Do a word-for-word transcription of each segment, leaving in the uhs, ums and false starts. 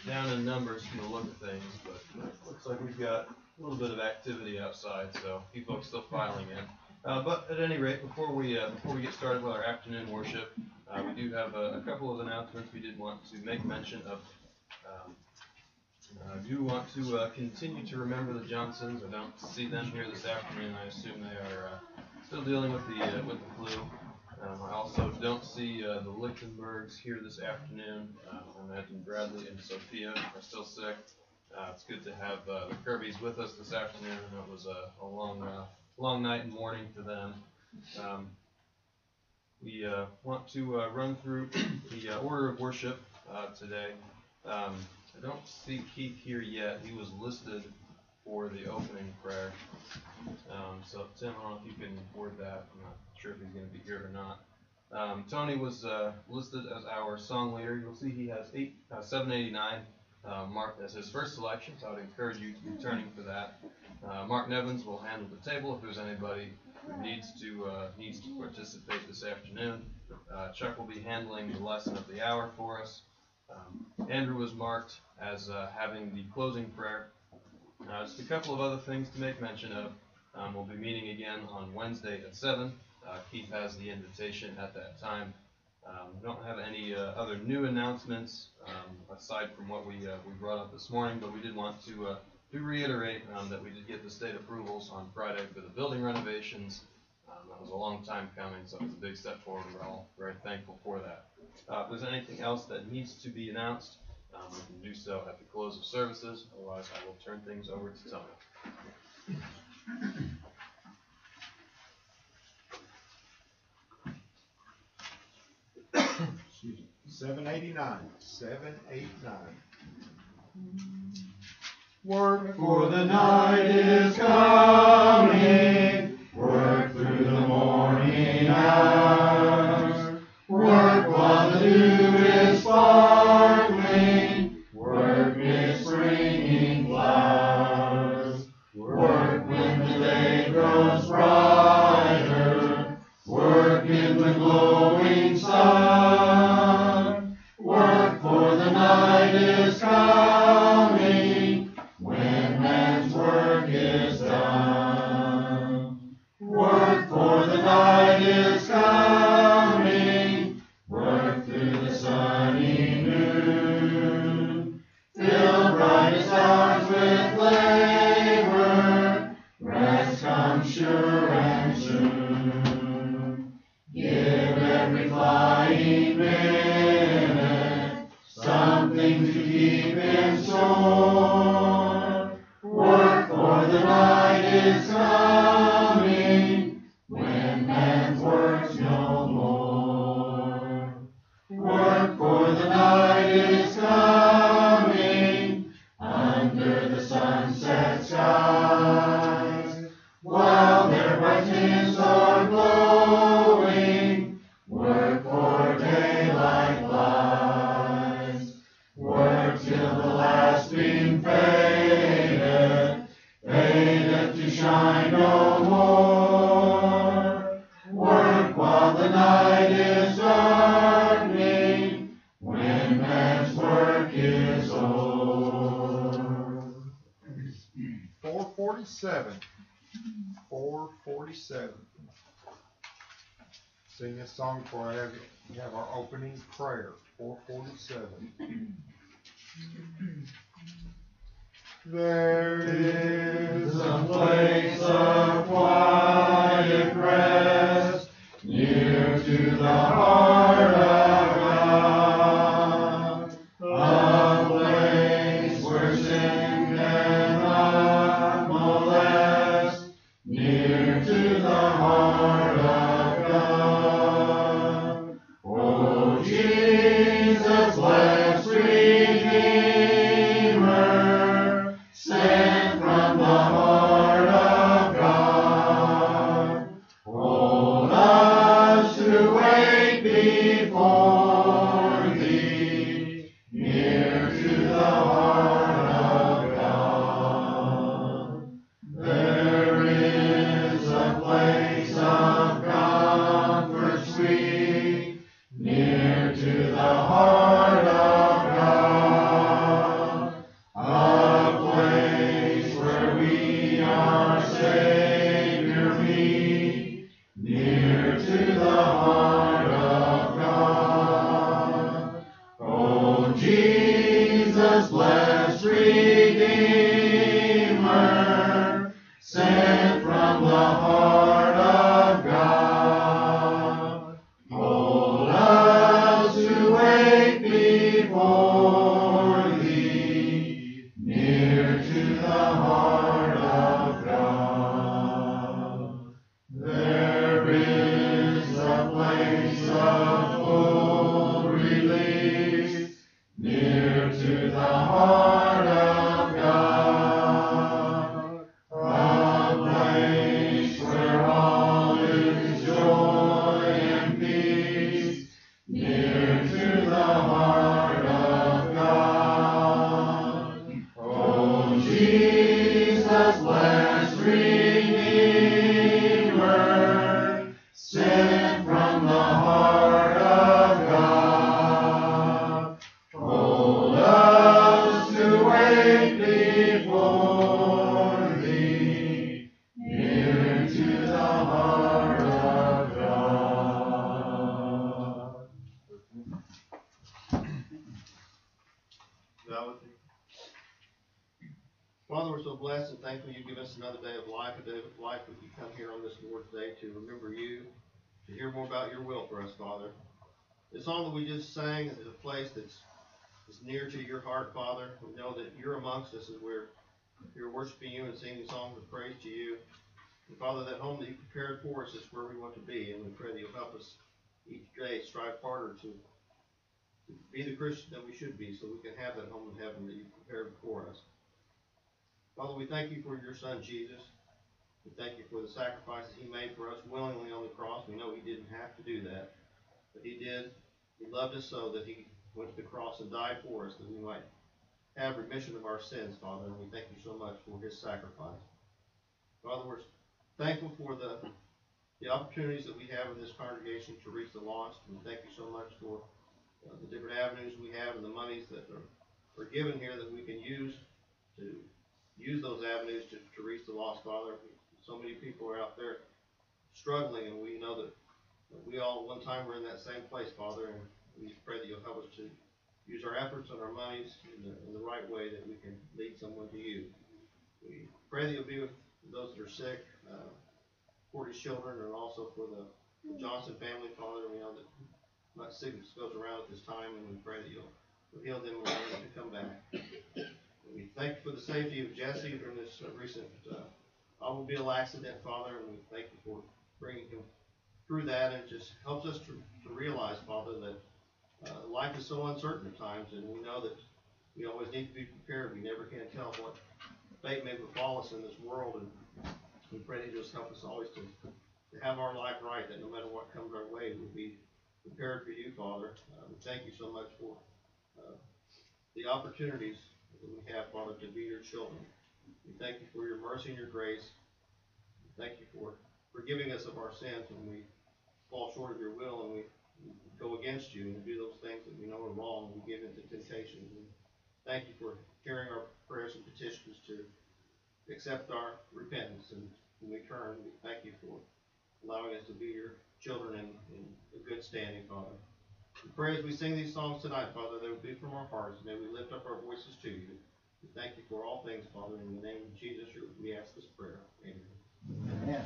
down in numbers from the look of things, but looks like we've got a little bit of activity outside, so people are still filing in. Uh, but at any rate, before we uh, before we get started with our afternoon worship, uh, we do have a, a couple of announcements we did want to make mention of. Um, I do want to uh, continue to remember the Johnsons. I don't see them here this afternoon. I assume they are uh, still dealing with the uh, with the flu. Um, I also don't see uh, the Lichtenbergs here this afternoon. Uh, I imagine Bradley and Sophia are still sick. Uh, it's good to have uh, the Kirbys with us this afternoon. It was a, a long, uh, long night and morning for them. Um, we uh, want to uh, run through the uh, order of worship uh, today. Um, I don't see Keith here yet. He was listed for the opening prayer. Um, so Tim, I don't know if you can word that. I'm not sure if he's going to be here or not. Um, Tony was uh, listed as our song leader. You'll see he has eight, uh, seven eighty-nine uh, marked as his first selection, so I would encourage you to be turning for that. Uh, Mark Nevins will handle the table if there's anybody who needs to uh, needs to participate this afternoon. Uh, Chuck will be handling the lesson of the hour for us. Um, Andrew was marked as uh, having the closing prayer. Uh, just a couple of other things to make mention of. Um, we'll be meeting again on Wednesday at seven. Uh, Keith has the invitation at that time. Um, we don't have any uh, other new announcements um, aside from what we uh, we brought up this morning, but we did want to, uh, to reiterate um, that we did get the state approvals on Friday for the building renovations. Um, that was a long time coming, so it was a big step forward. We're all very thankful for that. Uh, if there's anything else that needs to be announced, um, we can do so at the close of services. Otherwise, I will turn things over to Tony. seven eighty-nine. seven eighty-nine. Work for the night is coming. Work through the morning hours. Work while the dew is sparkling. Work midst springing flowers. Work when the day grows brighter. Work in the glowing sun. Work for the night is coming. When man's work is done. Work for the night is coming. Work through the sunny noon. Fill brightest hours with labor. Rest comes sure and soon. Give every flying minute something to keep in store. Work for the night is coming. When man's work's no more. Work for the night is coming. Under the sunset skies. While their bright tints are glowing. Work for daylight flies. Work till the last beam fadeth. Fadeth to shine no more. Work while the night is darkening. When man's work is o'er. four forty-seven. four forty-seven. Sing this song before I have, we have our opening prayer. four forty-seven. There is a place of quiet rest near to the heart of God, a place where sin cannot molest, near to the heart of God. O Jesus, blessed Redeemer, sent from Jesus, blessed Redeemer, sent from the heart of God, hold us to wait before thee, near to the heart of God. There is a place of full release, near to the heart of God, a place where all is joy and peace, near to the heart of God. Oh, Jesus, blessed Redeemer, sent from the heart of God, hold us to wait before thee, near to the heart of God. Father, we're so blessed and thankful you give us another day of life, a day of life we can come here on this Lord's Day to remember you, to hear more about your will for us, Father. The song that we just sang is a place that's is near to your heart, Father. We know that you're amongst us as we're here worshiping you and singing songs of praise to you. And Father, that home that you prepared for us is where we want to be, and we pray that you'll help us each day strive harder to, to be the Christian that we should be, so we can have that home in heaven that you prepared for us. Father, we thank you for your Son, Jesus. We thank you for the sacrifices he made for us willingly on the cross. We know he didn't have to do that, but he did. He loved us so that he went to the cross and died for us, that we might have remission of our sins, Father, and we thank you so much for his sacrifice. Father, we're thankful for the, the opportunities that we have in this congregation to reach the lost. We thank you so much for uh, the different avenues we have and the monies that are, are given here that we can use to use those avenues to, to reach the lost, Father. So many people are out there struggling, and we know that, that we all at one time were in that same place, Father, and we pray that you'll help us to use our efforts and our monies in the, in the right way, that we can lead someone to you. We pray that you'll be with those that are sick, uh, for his children, and also for the, the Johnson family, Father. We know that much sickness goes around at this time, and we pray that you'll, you'll heal them and allow them to come back. We thank you for the safety of Jesse during this uh, recent uh, automobile accident, Father, and we thank you for bringing him through that. And it just helps us to, to realize, Father, that uh, life is so uncertain at times, and we know that we always need to be prepared. We never can tell what fate may befall us in this world, and we pray that you just help us always to, to have our life right, that no matter what comes our way, we'll be prepared for you, Father. Uh, we thank you so much for uh, the opportunities that we have, Father, to be your children. We thank you for your mercy and your grace. We thank you for forgiving us of our sins when we fall short of your will and we go against you and do those things that we know are wrong. We give into temptation. We thank you for hearing our prayers and petitions to accept our repentance, and when we turn, we thank you for allowing us to be your children in, in a good standing, Father. We pray as we sing these songs tonight, Father, they will be from our hearts. May we lift up our voices to you. We thank you for all things, Father. In the name of Jesus, we ask this prayer. Amen. Amen.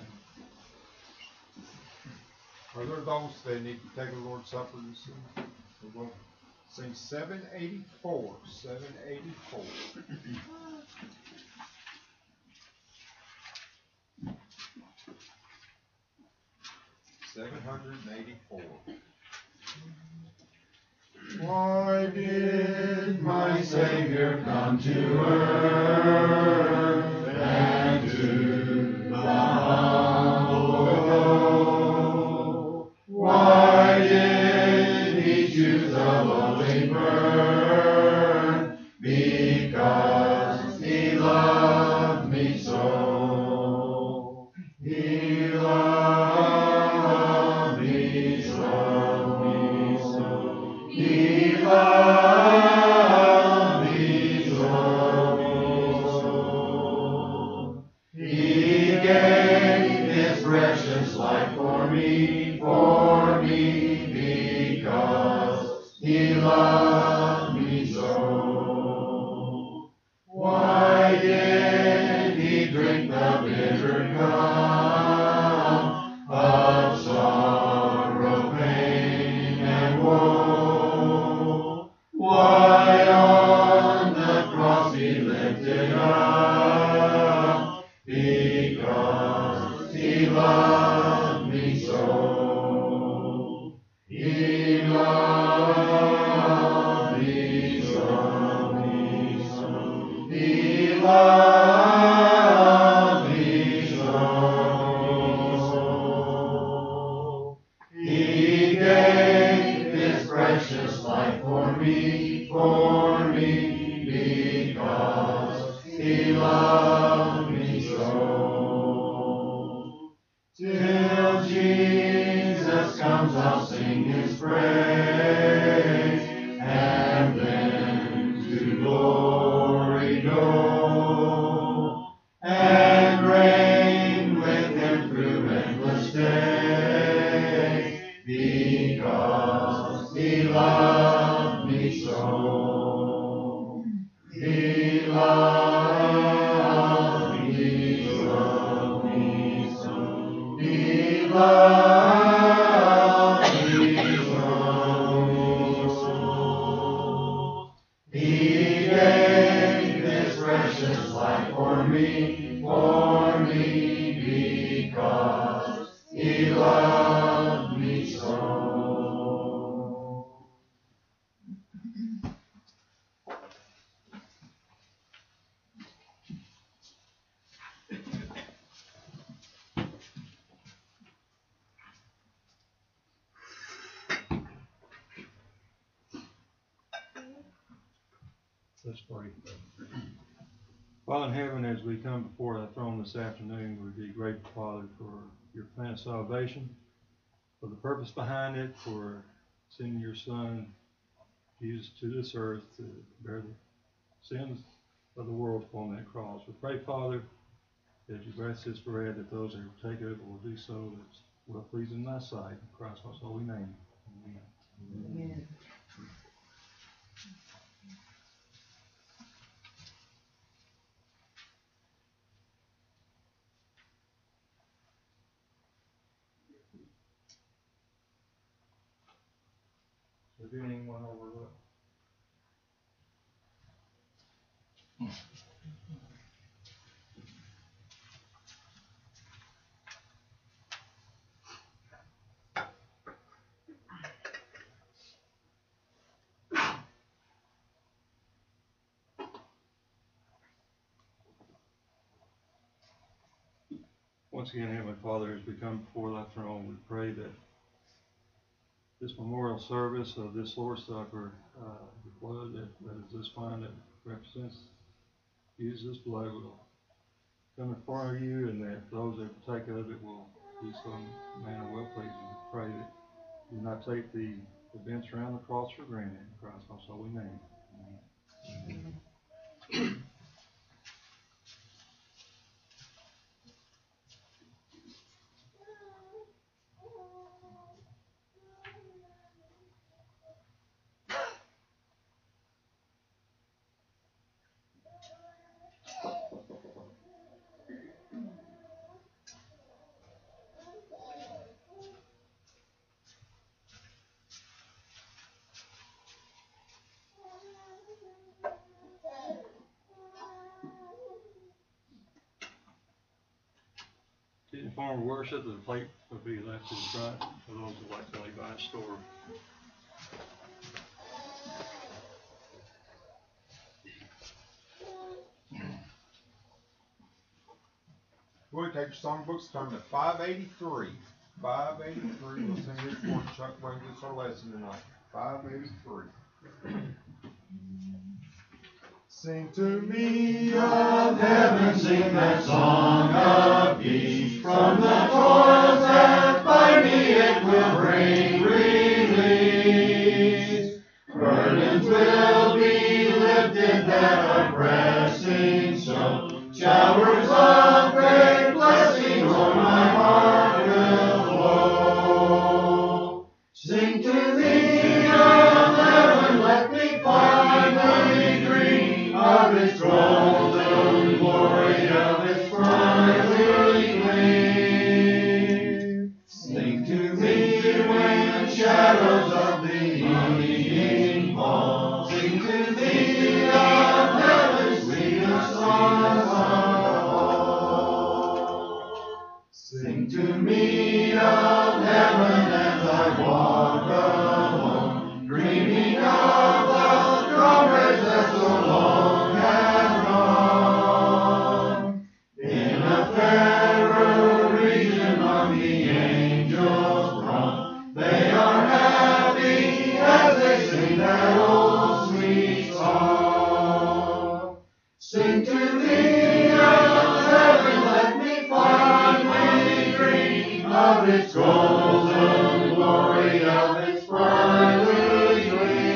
Are there those that need to take a Lord's Supper this evening? We'll sing seven eighty-four. seven eighty-four. seven eighty-four. Why did my Savior come to earth and to the humble go? Why did he choose a lowly birth? Because he loved me so. He loved me so. He loved me so. loved me so. He loved me so. He loved me so. He gave His precious life for me, for me, because He loved me so. Till Jesus comes, I'll sing His praise, and then to glory go, and reign with Him through endless days, because He loved me so. He loved me so. He loved me so. He gave His precious life for me, for me, because He loved me so. Let's pray. Father in heaven, as we come before thy throne this afternoon, we be grateful, Father, for your plan of salvation, for the purpose behind it, for sending your Son, Jesus, to this earth to bear the sins of the world upon that cross. We pray, Father, as you bless this bread, that those that take of it will do so that's well pleasing in thy sight. In Christ's most holy name. Amen. Amen. Is there anyone overlooked? Once again, Heavenly Father, as we come before thy throne, we pray that this memorial service of this Lord's Supper, uh, the blood that, that is this wine that represents Jesus' blood will come in front of you, and that those that partake of it will do so in a manner well pleasing. We pray that you not take the events around the cross for granted. In Christ's most holy name. Amen. Amen. In form of worship, the plate will be left to the front for those who like to lay by a store. Go ahead, take your songbooks, turn to five eighty-three. five eighty-three, we'll sing this before Chuck brings us our lesson tonight. five eighty-three. Sing to me Of heaven, sing that song of peace. From the toils that bind me, it will bring release. Burdens will be lifted that are pressing so. Showers of great blessing o'er my heart will flow. Sing to thee of heaven, let me finally dream of His golden glory, of His brightly gleam. Sing to me when shadows of the evening fall. Sing to thee of heaven's sweetest song of all. Sing to Sing to me of heaven, let me finally dream of its golden glory, of its brightly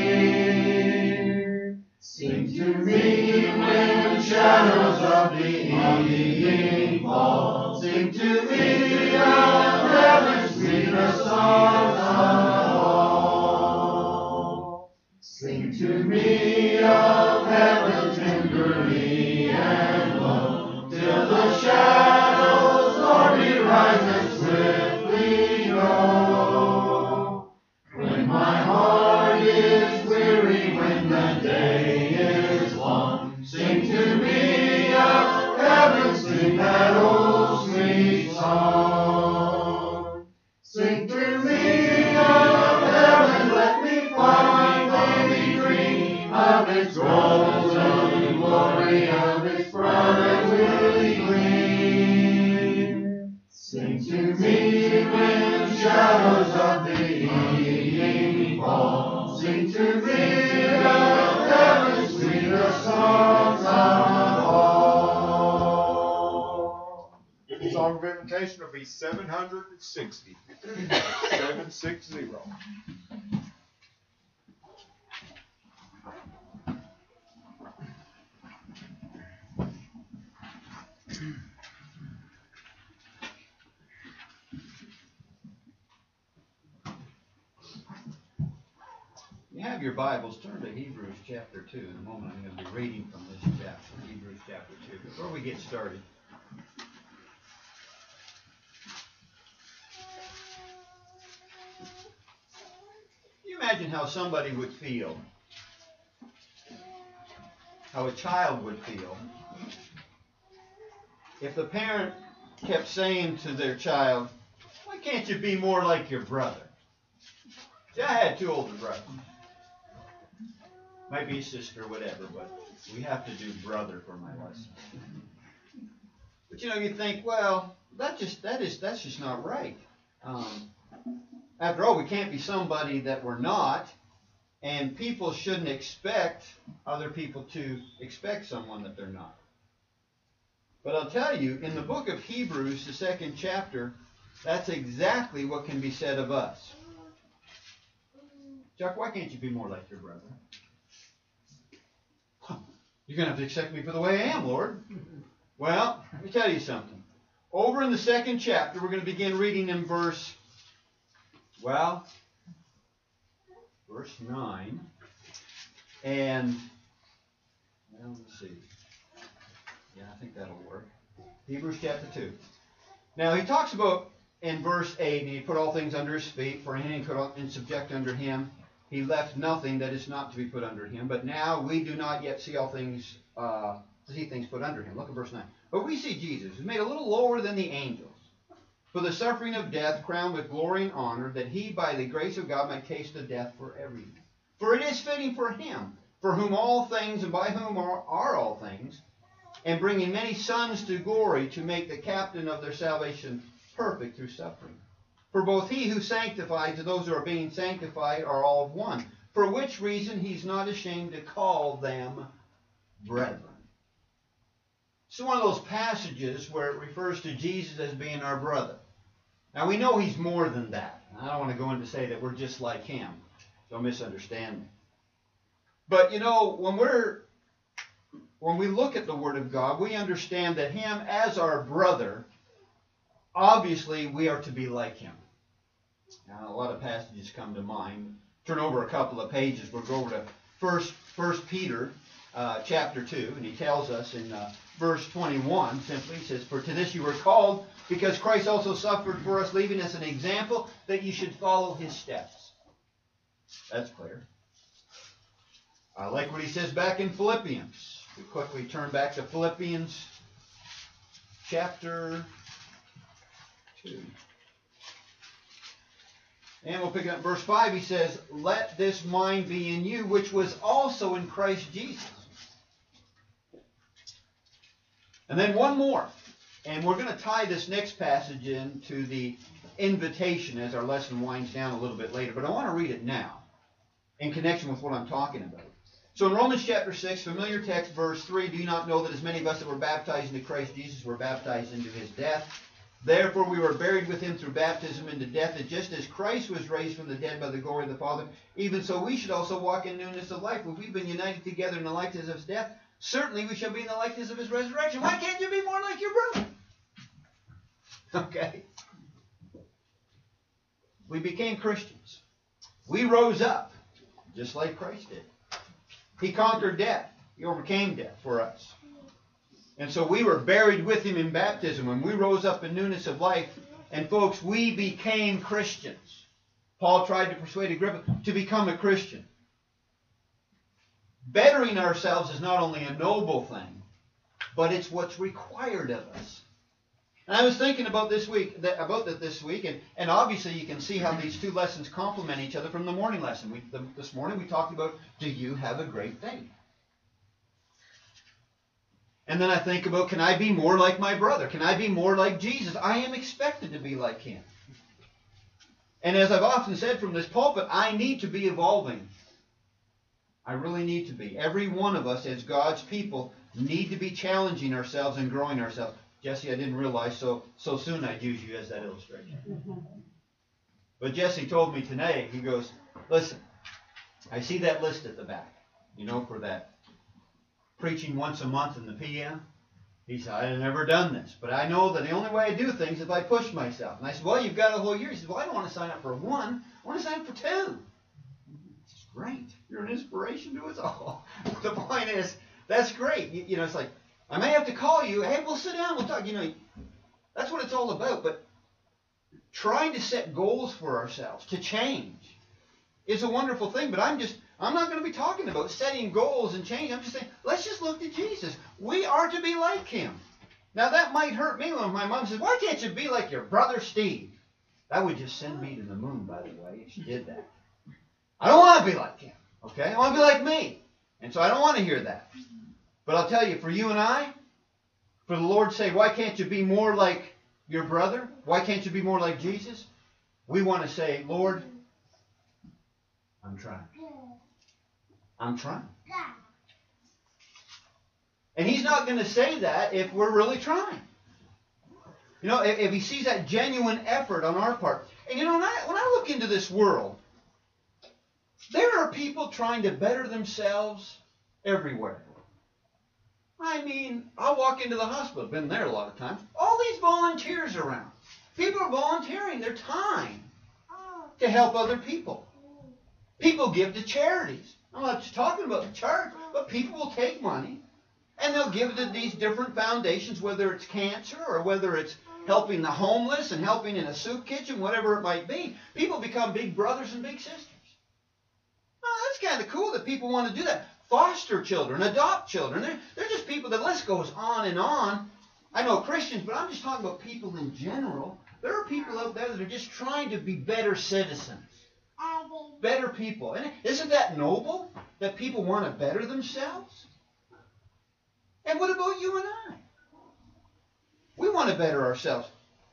gleam. Sing to me when shadows of the evening fall. Sing to me of heaven's sweetest songs of all. Sing to me of heaven tenderly and low, till the shadows, Lord, me rise and swiftly go. When my heart is weary, when the day is long, sing to me of heaven, sing that old sweet song. Sing to me of heaven, let me finally dream of its golden glory, of its brightly gleam. Sing to me when shadows of the evening fall. Sing to me of heaven's sweetest songs of all. The song of invitation will be seven hundred sixty. seven sixty. You have your Bibles, turn to Hebrews chapter two. In a moment I'm going to be reading from this chapter, Hebrews chapter two. Before we get started, can you imagine how somebody would feel, how a child would feel, if the parent kept saying to their child, why can't you be more like your brother? See, I had two older brothers. Might be a sister, whatever, but we have to do brother for my lesson. But you know, you think, well, that just that is that's just not right. Um, after all, we can't be somebody that we're not, and people shouldn't expect other people to expect someone that they're not. But I'll tell you, in the book of Hebrews, the second chapter, that's exactly what can be said of us. Chuck, why can't you be more like your brother? You're going to have to accept me for the way I am, Lord. Well, let me tell you something. Over in the second chapter, we're going to begin reading in verse, well, verse nine. And, well, let's see. Yeah, I think that'll work. Hebrews chapter two. Now, he talks about in verse eight, and he put all things under his feet, for anything put in subject under him. He left nothing that is not to be put under him. But now we do not yet see all things, uh, see things put under him. Look at verse nine. But we see Jesus, who's made a little lower than the angels, for the suffering of death, crowned with glory and honor, that he, by the grace of God, might taste of death for everything. For it is fitting for him, for whom all things, and by whom are, are all things, and bringing many sons to glory, to make the captain of their salvation perfect through suffering. For both he who sanctifies and those who are being sanctified are all of one. For which reason he's not ashamed to call them brethren. It's one of those passages where it refers to Jesus as being our brother. Now we know he's more than that. I don't want to go in to say that we're just like him. Don't misunderstand me. But you know, when we're when we look at the Word of God, we understand that him as our brother, obviously we are to be like him. Now, a lot of passages come to mind. Turn over a couple of pages. We'll go over to First, First Peter uh, chapter two, and he tells us in uh, verse twenty-one, simply, he says, for to this you were called, because Christ also suffered for us, leaving us an example that you should follow his steps. That's clear. I like what he says back in Philippians. We quickly turn back to Philippians chapter two. And we'll pick up verse five. He says, let this mind be in you, which was also in Christ Jesus. And then one more. And we're going to tie this next passage into the invitation as our lesson winds down a little bit later. But I want to read it now in connection with what I'm talking about. So in Romans chapter six, familiar text, verse three, do you not know that as many of us that were baptized into Christ Jesus were baptized into his death? Therefore we were buried with him through baptism into death, that just as Christ was raised from the dead by the glory of the Father, even so we should also walk in newness of life. If we've been united together in the likeness of his death, certainly we shall be in the likeness of his resurrection. Why can't you be more like your brother? Okay. We became Christians. We rose up, just like Christ did. He conquered death. He overcame death for us. And so we were buried with him in baptism, and we rose up in newness of life. And folks, we became Christians. Paul tried to persuade Agrippa to become a Christian. Bettering ourselves is not only a noble thing, but it's what's required of us. And I was thinking about this week, that, about that this week, and, and obviously you can see how these two lessons complement each other from the morning lesson. We, the, this morning we talked about, do you have a great faith? And then I think about, can I be more like my brother? Can I be more like Jesus? I am expected to be like him. And as I've often said from this pulpit, I need to be evolving. I really need to be. Every one of us as God's people need to be challenging ourselves and growing ourselves. Jesse, I didn't realize so, so soon I'd use you as that illustration. But Jesse told me today, he goes, listen, I see that list at the back, you know, for that preaching once a month in the P M. He said, I've never done this, but I know that the only way I do things is if I push myself. And I said, well, you've got a whole year. He said, well, I don't want to sign up for one. I want to sign up for two. It's great. You're an inspiration to us all. The point is, that's great. You, you know, it's like, I may have to call you. Hey, we'll sit down. We'll talk. You know, that's what it's all about. But trying to set goals for ourselves to change is a wonderful thing. But I'm just, I'm not going to be talking about setting goals and change. I'm just saying, let's just look to Jesus. We are to be like him. Now, that might hurt me when my mom says, why can't you be like your brother Steve? That would just send me to the moon, by the way, if she did that. I don't want to be like him. Okay? I want to be like me. And so I don't want to hear that. But I'll tell you, for you and I, for the Lord to say, why can't you be more like your brother? Why can't you be more like Jesus? We want to say, Lord, I'm trying. I'm trying. And he's not going to say that if we're really trying. You know, if, if he sees that genuine effort on our part. And you know, when I, when I look into this world, there are people trying to better themselves everywhere. I mean, I'll walk into the hospital, been there a lot of times, all these volunteers around. People are volunteering their time to help other people. People give to charities. I'm not just talking about the church, but people will take money and they'll give it to these different foundations, whether it's cancer or whether it's helping the homeless and helping in a soup kitchen, whatever it might be. People become big brothers and big sisters. Oh, that's kind of cool that people want to do that. Foster children, adopt children. They're, they're just people, the list goes on and on. I know Christians, but I'm just talking about people in general. There are people out there that are just trying to be better citizens. Better people. And isn't that noble? That people want to better themselves? And what about you and I? We want to better ourselves.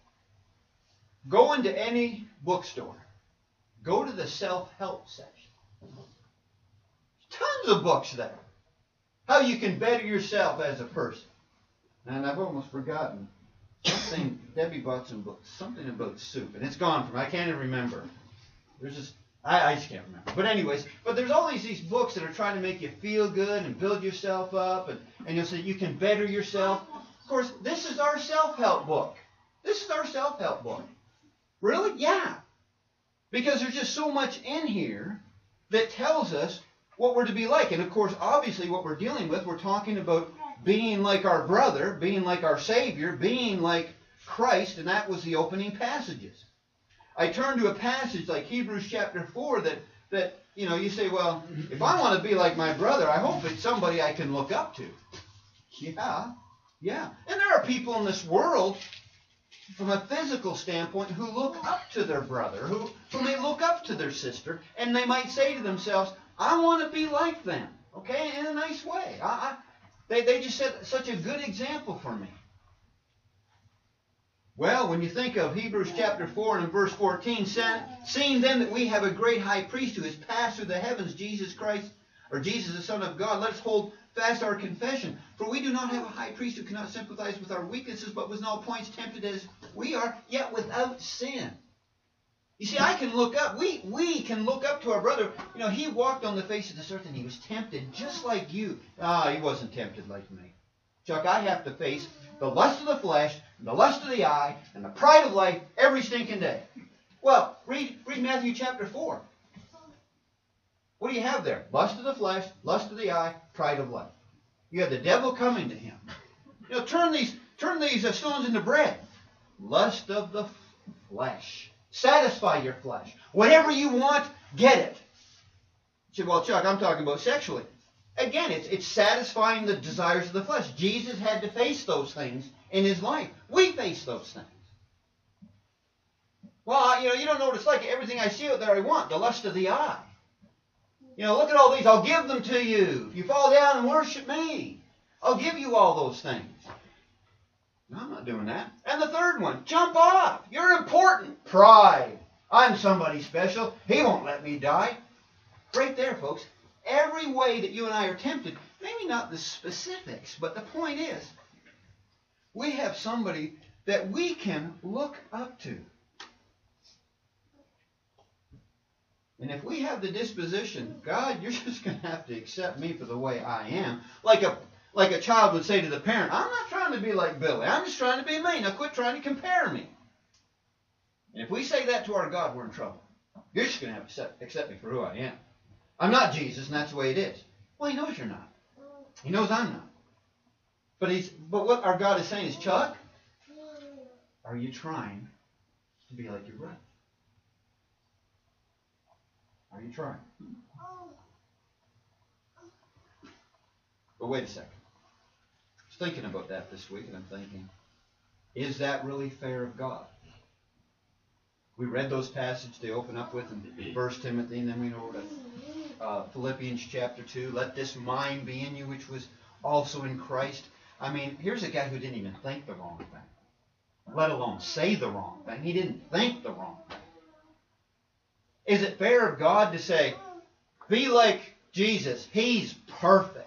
Go into any bookstore. Go to the self-help section. Tons of books there. How you can better yourself as a person. And I've almost forgotten. Something, Debbie bought some books. Something about soup. And it's gone from, I can't even remember. There's just, I, I just can't remember. But anyways, but there's always these books that are trying to make you feel good and build yourself up. And, and you'll say you can better yourself. Of course, this is our self-help book. This is our self-help book. Really? Yeah. Because there's just so much in here that tells us what we're to be like. And of course, obviously what we're dealing with, we're talking about being like our brother, being like our Savior, being like Christ, and that was the opening passages. I turn to a passage like Hebrews chapter four that, that you know, you say, well, if I want to be like my brother, I hope it's somebody I can look up to. Yeah, yeah. And there are people in this world, from a physical standpoint, who look up to their brother, who, who may look up to their sister, and they might say to themselves, I want to be like them, okay, in a nice way. I, I, they, they just set such a good example for me. Well, when you think of Hebrews chapter four and verse fourteen, seeing then that we have a great high priest who has passed through the heavens, Jesus Christ, or Jesus the Son of God, let us hold fast our confession. For we do not have a high priest who cannot sympathize with our weaknesses, but was in all points tempted as we are, yet without sin. You see, I can look up, we, we can look up to our brother. You know, he walked on the face of this earth and he was tempted just like you. Ah, he wasn't tempted like me. Chuck, I have to face the lust of the flesh, the lust of the eye, and the pride of life every stinking day. Well, read, read Matthew chapter four. What do you have there? Lust of the flesh, lust of the eye, pride of life. You have the devil coming to him. You know, turn these, turn these uh, stones into bread. Lust of the flesh. Satisfy your flesh. Whatever you want, get it. You say, well, Chuck, I'm talking about sexually. Again, it's, it's satisfying the desires of the flesh. Jesus had to face those things in his life. We face those things. Well, you know, you don't know what it's like. Everything I see out there I want. The lust of the eye. You know, look at all these. I'll give them to you. If you fall down and worship me, I'll give you all those things. No, I'm not doing that. And the third one, jump off. You're important. Pride. I'm somebody special. He won't let me die. Right there, folks. Every way that you and I are tempted, maybe not the specifics, but the point is, we have somebody that we can look up to. And if we have the disposition, God, you're just going to have to accept me for the way I am, like a Like a child would say to the parent, I'm not trying to be like Billy. I'm just trying to be me. Now quit trying to compare me. And if we say that to our God, we're in trouble. You're just going to have to accept, accept me for who I am. I'm not Jesus, and that's the way it is. Well, he knows you're not. He knows I'm not. But he's. But what our God is saying is, Chuck, are you trying to be like your brother? Are you trying? But wait a second. I was thinking about that this week, and I'm thinking, is that really fair of God? We read those passages they open up with in First Timothy, and then we know to uh, Philippians chapter two. Let this mind be in you, which was also in Christ. I mean, here's a guy who didn't even think the wrong thing, let alone say the wrong thing. He didn't think the wrong thing. Is it fair of God to say, be like Jesus? He's perfect.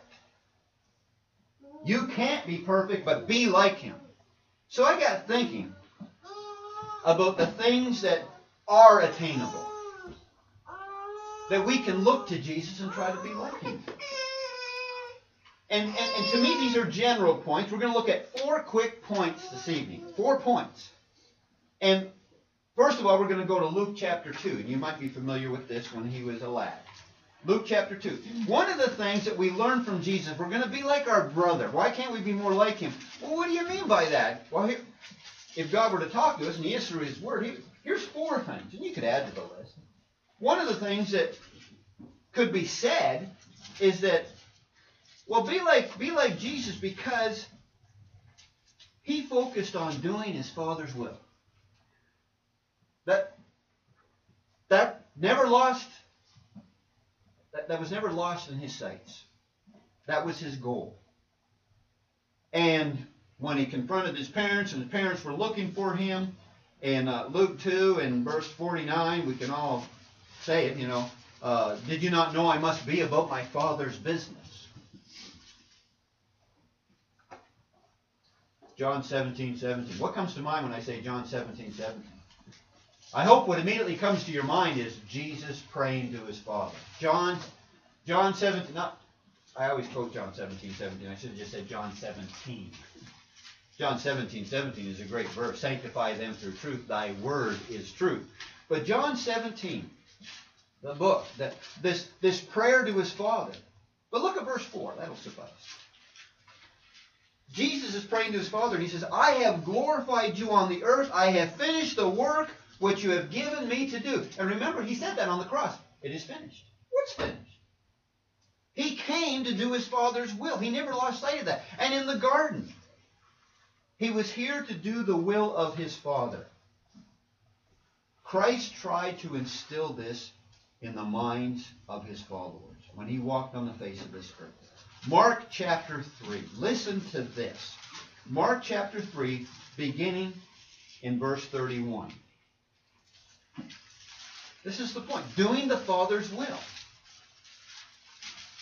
You can't be perfect, but be like him. So I got thinking about the things that are attainable. That we can look to Jesus and try to be like him. And, and, and to me, these are general points. We're going to look at four quick points this evening. Four points. And first of all, we're going to go to Luke chapter two. And you might be familiar with this when he was a lad. Luke chapter two. One of the things that we learn from Jesus, we're going to be like our brother. Why can't we be more like him? Well, what do you mean by that? Well, here, if God were to talk to us, and he is through his word, he, here's four things. And you could add to the list. One of the things that could be said is that, well, be like, be like Jesus because he focused on doing his Father's will. That, that never lost... That, that was never lost in his sights. That was his goal. And when he confronted his parents, and his parents were looking for him, in uh, Luke two and verse forty-nine, we can all say it, you know, uh, did you not know I must be about my Father's business? John seventeen seventeen. What comes to mind when I say John seventeen seventeen? I hope what immediately comes to your mind is Jesus praying to his Father. John, John seventeen, not, I always quote John seventeen seventeen. I should have just said John seventeen. John seventeen seventeen is a great verse. Sanctify them through truth. Thy word is truth. But John seventeen, the book, that this, this prayer to his Father. But look at verse four. That'll suffice. Jesus is praying to his Father, and he says, I have glorified you on the earth. I have finished the work which you have given me to do. And remember, he said that on the cross. It is finished. What's finished? He came to do his Father's will. He never lost sight of that. And in the garden, he was here to do the will of his Father. Christ tried to instill this in the minds of his followers when he walked on the face of this earth. Mark chapter three. Listen to this. Mark chapter three, beginning in verse thirty-one. This is the point. Doing the Father's will.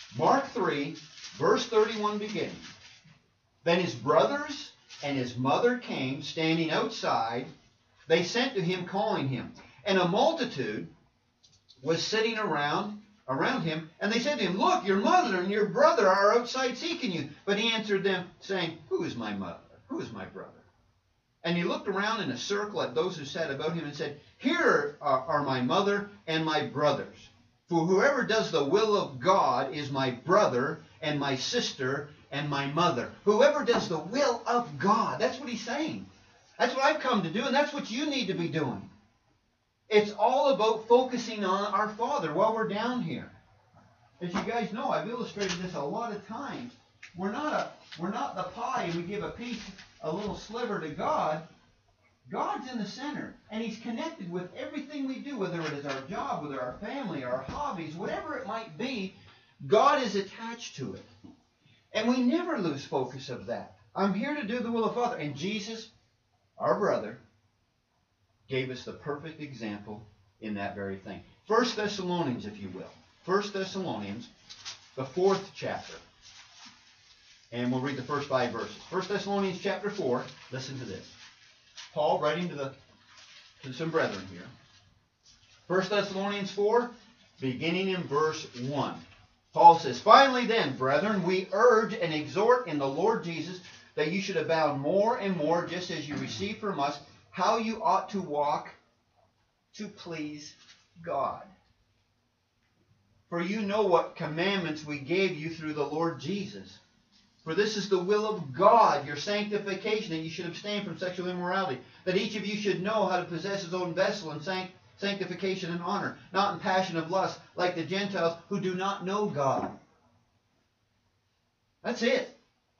Mark three, verse thirty-one beginning. Then his brothers and his mother came, standing outside. They sent to him, calling him. And a multitude was sitting around around him, and they said to him, Look, your mother and your brother are outside seeking you. But he answered them, saying, Who is my mother? Who is my brother? And he looked around in a circle at those who sat about him and said, Here are, are my mother and my brothers. For whoever does the will of God is my brother and my sister and my mother. Whoever does the will of God. That's what he's saying. That's what I've come to do, and that's what you need to be doing. It's all about focusing on our Father while we're down here. As you guys know, I've illustrated this a lot of times. We're not a we're not the pie and we give a piece, a little sliver to God. God's in the center, and he's connected with everything we do, whether it is our job, whether our family, our hobbies, whatever it might be. God is attached to it. And we never lose focus of that. I'm here to do the will of Father. And Jesus, our brother, gave us the perfect example in that very thing. First Thessalonians, if you will. First Thessalonians, the fourth chapter. And we'll read the first five verses. First Thessalonians chapter four. Listen to this. Paul writing to the to some brethren here. First Thessalonians four, beginning in verse one. Paul says, Finally then, brethren, we urge and exhort in the Lord Jesus that you should abound more and more, just as you receive from us, how you ought to walk to please God. For you know what commandments we gave you through the Lord Jesus. For this is the will of God, your sanctification, that you should abstain from sexual immorality, that each of you should know how to possess his own vessel in sanct sanctification and honor, not in passion of lust, like the Gentiles who do not know God. That's it.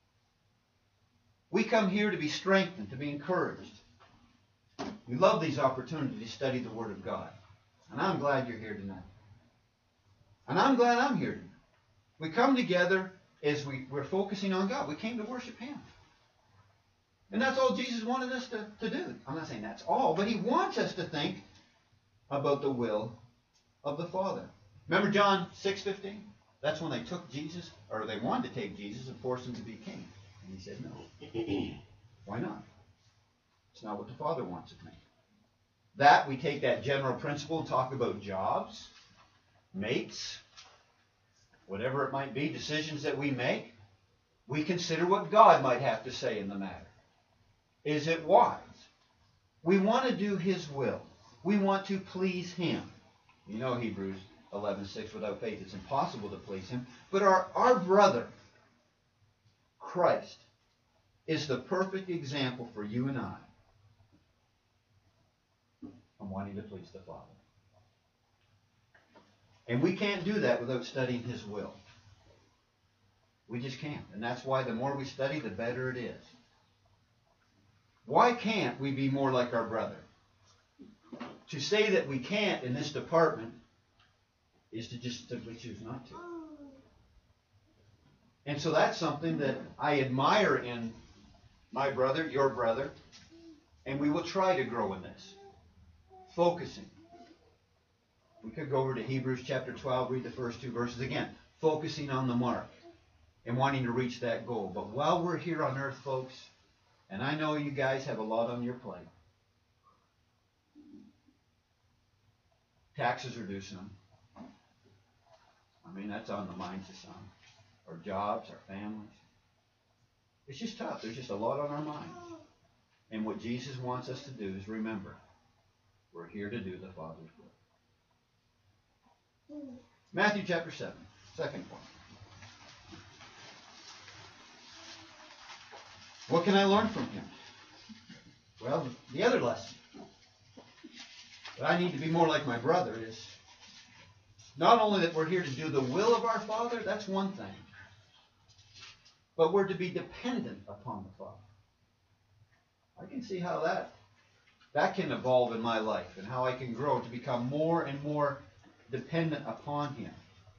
We come here to be strengthened, to be encouraged. We love these opportunities to study the Word of God. And I'm glad you're here tonight. And I'm glad I'm here tonight. We come together as we, we're focusing on God. We came to worship Him. And that's all Jesus wanted us to, to do. I'm not saying that's all, but He wants us to think about the will of the Father. Remember John six fifteen? That's when they took Jesus, or they wanted to take Jesus and force Him to be king. And He said no. Why not? It's not what the Father wants of me. That, we take that general principle and talk about jobs, mates, whatever it might be, decisions that we make. We consider what God might have to say in the matter. Is it wise? We want to do His will. We want to please Him. You know Hebrews eleven six, without faith it's impossible to please Him. But our, our brother, Christ, is the perfect example for you and I on wanting to please the Father. And we can't do that without studying His will. We just can't. And that's why the more we study, the better it is. Why can't we be more like our brother? To say that we can't in this department is to just simply choose not to. And so that's something that I admire in my brother, your brother, and we will try to grow in this. Focusing. We could go over to Hebrews chapter twelve, read the first two verses again. Focusing on the mark and wanting to reach that goal. But while we're here on earth, folks, and I know you guys have a lot on your plate. Taxes are due soon. I mean, that's on the minds of some. Our jobs, our families. It's just tough. There's just a lot on our minds. And what Jesus wants us to do is remember, we're here to do the Father's will. Matthew chapter seven, second point. What can I learn from him? Well, the other lesson that I need to be more like my brother is not only that we're here to do the will of our Father, that's one thing, but we're to be dependent upon the Father. I can see how that that can evolve in my life and how I can grow to become more and more dependent upon Him.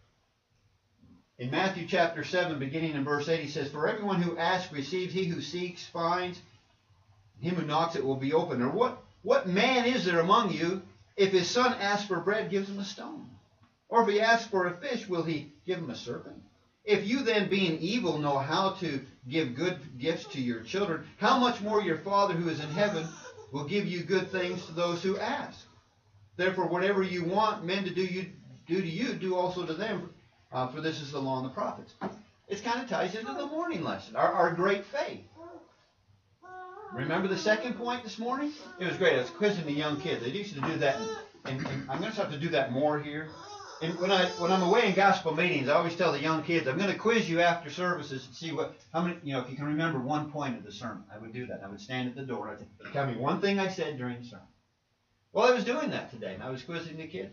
In Matthew chapter seven, beginning in verse eight, he says, For everyone who asks receives, he who seeks finds, him who knocks it will be opened. Or what, what man is there among you, if his son asks for bread, gives him a stone? Or if he asks for a fish, will he give him a serpent? If you then, being evil, know how to give good gifts to your children, how much more your Father who is in heaven will give you good things to those who ask. Therefore, whatever you want men to do, you do to you, do also to them, uh, for this is the law and the prophets. It kind of ties into the morning lesson, our, our great faith. Remember the second point this morning? It was great. I was quizzing the young kids. They used to do that, and, and I'm going to have to do that more here. And when I when I'm away in gospel meetings, I always tell the young kids, I'm going to quiz you after services and see what how many you know if you can remember one point of the sermon. I would do that. I would stand at the door and I'd say, tell me one thing I said during the sermon. Well, I was doing that today, and I was quizzing the kids.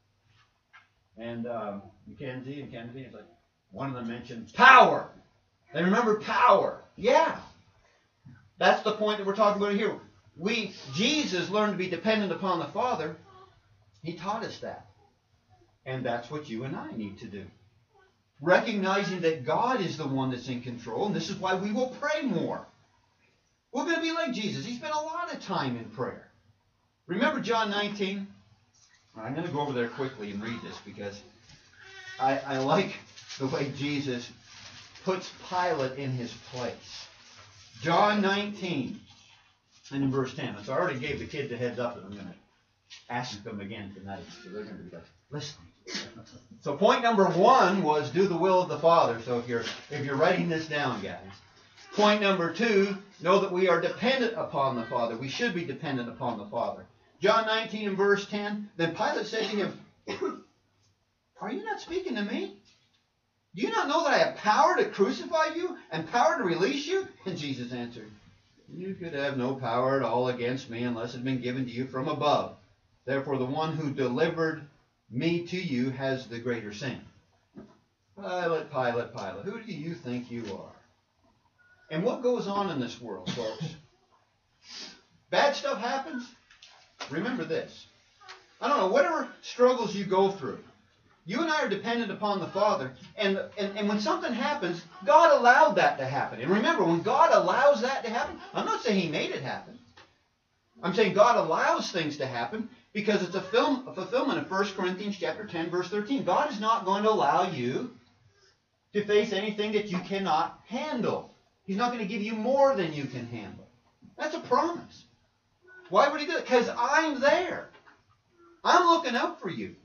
And um, Mackenzie and Kennedy, it's like one of them mentioned power. They remember power. Yeah. That's the point that we're talking about here. We, Jesus learned to be dependent upon the Father. He taught us that. And that's what you and I need to do. Recognizing that God is the one that's in control, and this is why we will pray more. We're going to be like Jesus. He spent a lot of time in prayer. Remember John nineteen? I'm going to go over there quickly and read this because I, I like the way Jesus puts Pilate in his place. John nineteen, and in verse ten. So I already gave the kids a heads up that I'm going to ask them again tonight. So they're going to be like, listening. So point number one was do the will of the Father. So if you're if you're writing this down, guys. Point number two, know that we are dependent upon the Father. We should be dependent upon the Father. John nineteen and verse ten, then Pilate said to him, are you not speaking to me? Do you not know that I have power to crucify you and power to release you? And Jesus answered, you could have no power at all against me unless it had been given to you from above. Therefore the one who delivered me to you has the greater sin. Pilate, Pilate, Pilate, who do you think you are? And what goes on in this world, folks? Bad stuff happens. Remember this. I don't know, whatever struggles you go through, you and I are dependent upon the Father. And, and, and when something happens, God allowed that to happen. And remember, when God allows that to happen, I'm not saying He made it happen. I'm saying God allows things to happen because it's a, film, a fulfillment of First Corinthians chapter ten, verse thirteen. God is not going to allow you to face anything that you cannot handle. He's not going to give you more than you can handle. That's a promise. Why would He do it? Because I'm there. I'm looking out for you.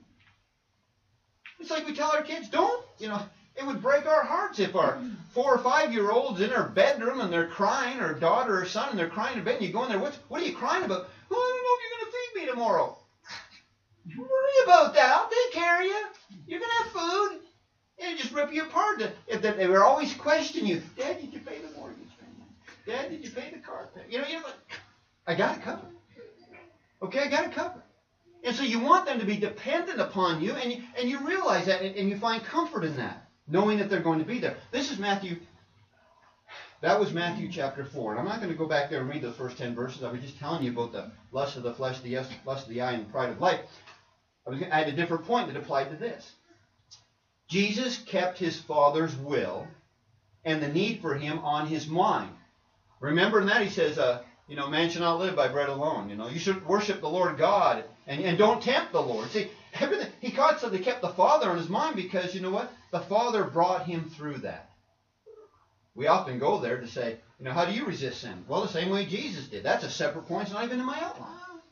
It's like we tell our kids, don't, you know, it would break our hearts if our four or five-year-old's in her bedroom and they're crying, or daughter or son, and they're crying in bed, and you go in there, What's, what are you crying about? Well, I don't know if you're going to feed me tomorrow. Don't worry about that. I'll take care of you. You're going to have food. And just rip you apart. If they were always questioning you, Dad, did you pay the mortgage payment? Dad, did you pay the car payment? You know, you're like, I got it covered. Okay, I got it covered. And so you want them to be dependent upon you, and you, and you realize that, and, and you find comfort in that, knowing that they're going to be there. This is Matthew, that was Matthew chapter four. And I'm not going to go back there and read those first ten verses. I was just telling you about the lust of the flesh, the lust of the eye, and the pride of life. I, was, I had a different point that applied to this. Jesus kept His Father's will and the need for Him on His mind. Remember in that He says, uh, you know, man shall not live by bread alone. You know, you should worship the Lord God and, and don't tempt the Lord. See, everything He constantly kept the Father on His mind because, you know what? The Father brought Him through that. We often go there to say, you know, how do you resist sin? Well, the same way Jesus did. That's a separate point. It's not even in my outline.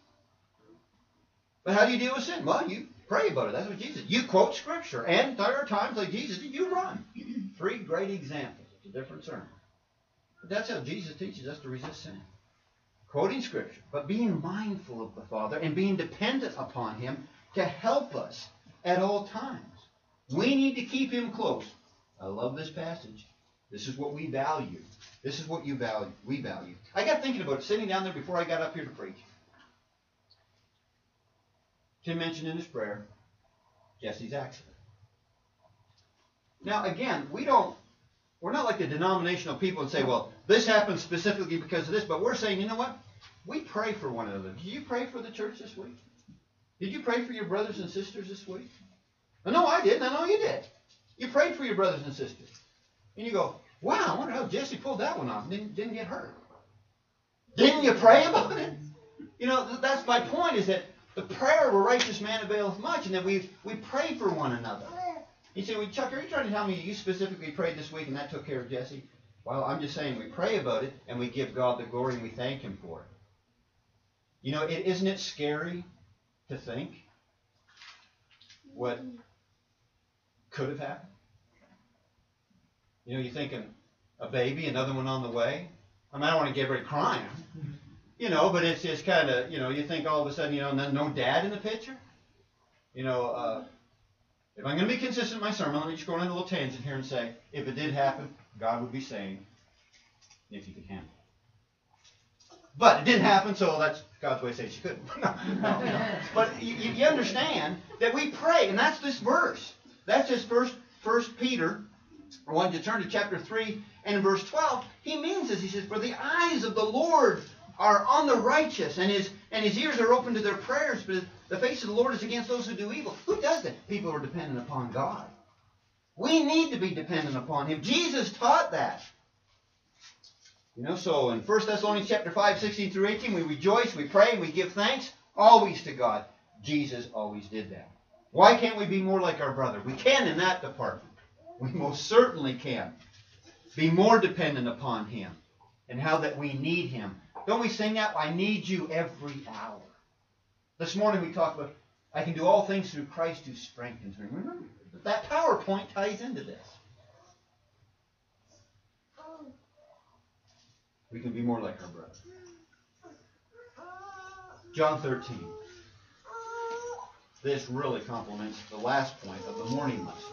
But how do you deal with sin? Well, you pray about it. That's what Jesus did. You quote Scripture. And there are times like Jesus did, you run. Three great examples. It's a different sermon. But that's how Jesus teaches us to resist sin. Quoting Scripture, but being mindful of the Father and being dependent upon Him to help us at all times. We need to keep Him close. I love this passage. This is what we value. This is what you value. We value. I got thinking about it, sitting down there before I got up here to preach. Tim mentioned in his prayer Jesse's accident. Now, again, we don't, we're not like the denominational people and say, well, this happened specifically because of this, but we're saying, you know what? We pray for one another. Did you pray for the church this week? Did you pray for your brothers and sisters this week? Oh, no, I did. I know you did. You prayed for your brothers and sisters. And you go, wow, I wonder how Jesse pulled that one off and didn't, didn't get hurt. Didn't you pray about it? You know, that's my point, is that the prayer of a righteous man availeth much, and that we we pray for one another. You say, well, Chuck, are you trying to tell me you specifically prayed this week and that took care of Jesse? Well, I'm just saying we pray about it and we give God the glory and we thank Him for it. You know, it, isn't it scary to think what could have happened? You know, you're thinking a baby, another one on the way. I mean, I don't want to get everybody crying, you know, but it's just kind of, you know, you think all of a sudden, you know, no, no dad in the picture. You know, uh, if I'm going to be consistent in my sermon, let me just go on a little tangent here and say, if it did happen, God would be saying, if you could handle it. But it didn't happen, so that's God's way of saying she couldn't. no, no, no. But you, you understand that we pray, and that's this verse. That's just first, first Peter. I want you to turn to chapter three and in verse twelve. He means this. He says, for the eyes of the Lord are on the righteous, and his and his ears are open to their prayers, but the face of the Lord is against those who do evil. Who does that? People who are dependent upon God. We need to be dependent upon Him. Jesus taught that. You know, so in First Thessalonians chapter five, sixteen through eighteen, we rejoice, we pray, we give thanks always to God. Jesus always did that. Why can't we be more like our brother? We can in that department. We most certainly can. Be more dependent upon Him and how that we need Him. Don't we sing that? I need you every hour. This morning we talked about, I can do all things through Christ who strengthens me. Remember, that PowerPoint ties into this. We can be more like our brother. John thirteen. This really complements the last point of the morning lesson.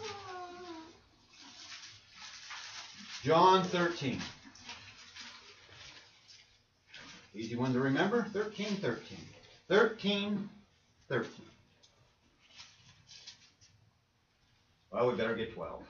John thirteen. Easy one to remember. thirteen thirteen. thirteen thirteen. Well, we better get twelve.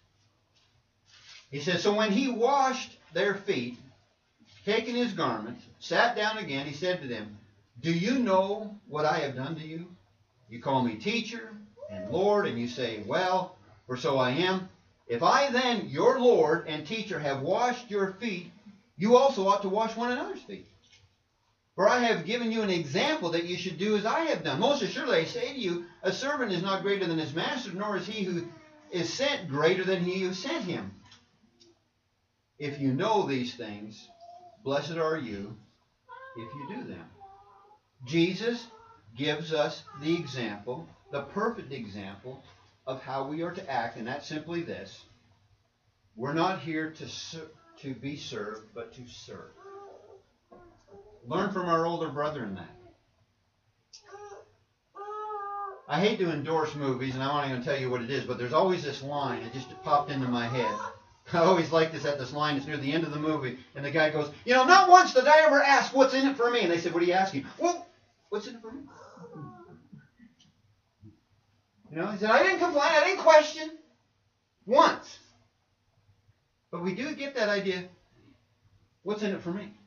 He says, so when He washed their feet, taking His garments, sat down again, He said to them, do you know what I have done to you? You call me teacher and Lord, and you say, well, for so I am. If I then, your Lord and teacher, have washed your feet, you also ought to wash one another's feet. For I have given you an example that you should do as I have done. Most assuredly I say to you, a servant is not greater than his master, nor is he who is sent greater than he who sent him. If you know these things, blessed are you if you do them. Jesus gives us the example, the perfect example, of how we are to act, and that's simply this. We're not here to ser- to be served, but to serve. Learn from our older brother in that. I hate to endorse movies, and I'm not going to tell you what it is, but there's always this line that just popped into my head. I always like this at this line. It's near the end of the movie, and the guy goes, you know, not once did I ever ask what's in it for me. And they said, what are you asking? Well, what's in it for me? You know, he said, I didn't complain, I didn't question. Once. But we do get that idea, what's in it for me?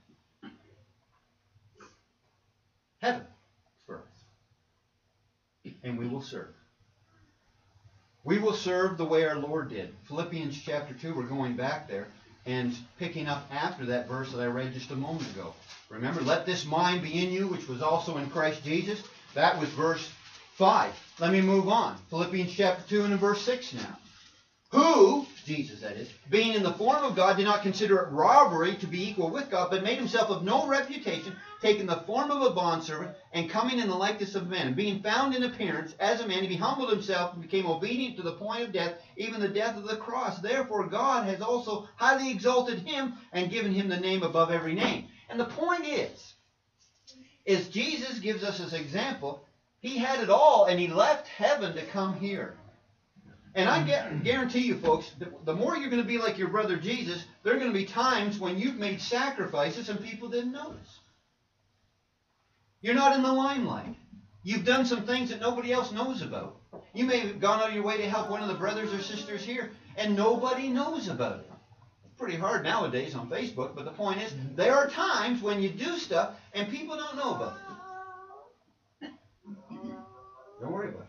Heaven for us. And we will serve. We will serve the way our Lord did. Philippians chapter two, we're going back there and picking up after that verse that I read just a moment ago. Remember, let this mind be in you, which was also in Christ Jesus. That was verse five. Let me move on. Philippians chapter two and in verse six now. Who, Jesus that is, being in the form of God, did not consider it robbery to be equal with God, but made himself of no reputation, taking the form of a bondservant, and coming in the likeness of men. And being found in appearance as a man, he humbled himself and became obedient to the point of death, even the death of the cross. Therefore God has also highly exalted him and given him the name above every name. And the point is, is Jesus gives us this example. He had it all, and he left heaven to come here. And I get, guarantee you, folks, the, the more you're going to be like your brother Jesus, there are going to be times when you've made sacrifices and people didn't notice. You're not in the limelight. You've done some things that nobody else knows about. You may have gone out of your way to help one of the brothers or sisters here, and nobody knows about it. It's pretty hard nowadays on Facebook, but the point is, there are times when you do stuff and people don't know about it. Don't worry about it.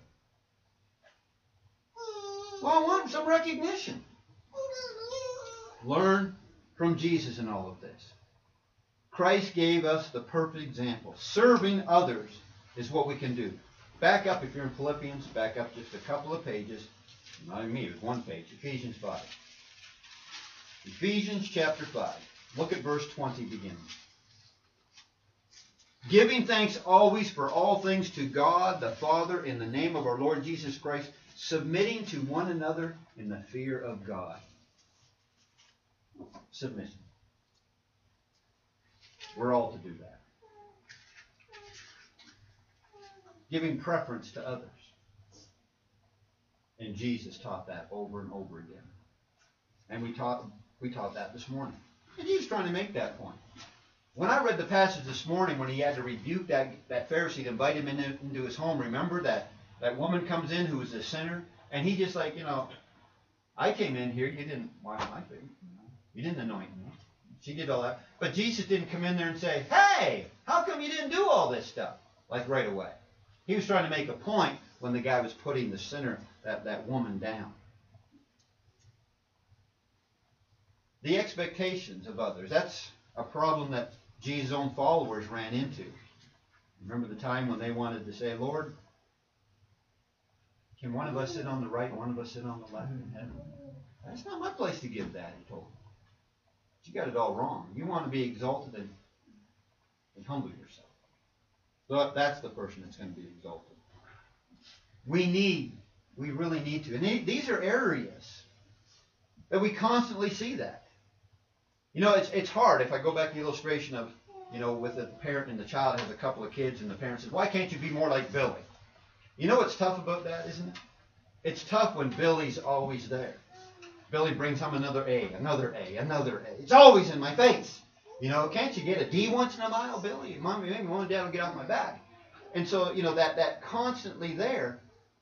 Well, I want some recognition. Learn from Jesus in all of this. Christ gave us the perfect example. Serving others is what we can do. Back up, if you're in Philippians, back up just a couple of pages. Not even me, it was one page. Ephesians five. Ephesians chapter five. Look at verse twenty beginning. Giving thanks always for all things to God the Father in the name of our Lord Jesus Christ, submitting to one another in the fear of God. Submission. We're all to do that. Giving preference to others. And Jesus taught that over and over again. And we taught we taught that this morning. And he was trying to make that point. When I read the passage this morning when he had to rebuke that, that Pharisee to invite him into, into his home, remember that, that woman comes in who was a sinner, and he just like, you know, I came in here, you didn't wash my feet. You didn't anoint me. She did all that. But Jesus didn't come in there and say, hey, how come you didn't do all this stuff? Like right away. He was trying to make a point when the guy was putting the sinner, that, that woman down. The expectations of others. That's a problem that Jesus' own followers ran into. Remember the time when they wanted to say, Lord, can one of us sit on the right and one of us sit on the left in heaven? That's not my place to give that, he told them. You got it all wrong. You want to be exalted and, and humble yourself. So that's the person that's going to be exalted. We need, we really need to. And these are areas that we constantly see that. You know, it's it's hard. If I go back to the illustration of, you know, with the parent and the child has a couple of kids and the parent says, why can't you be more like Billy? You know what's tough about that, isn't it? It's tough when Billy's always there. Billy brings home another A, another A, another A. It's always in my face. You know, can't you get a D once in a while, Billy? Mommy, maybe mom and dad will get off my back. And so, you know, that, that constantly there,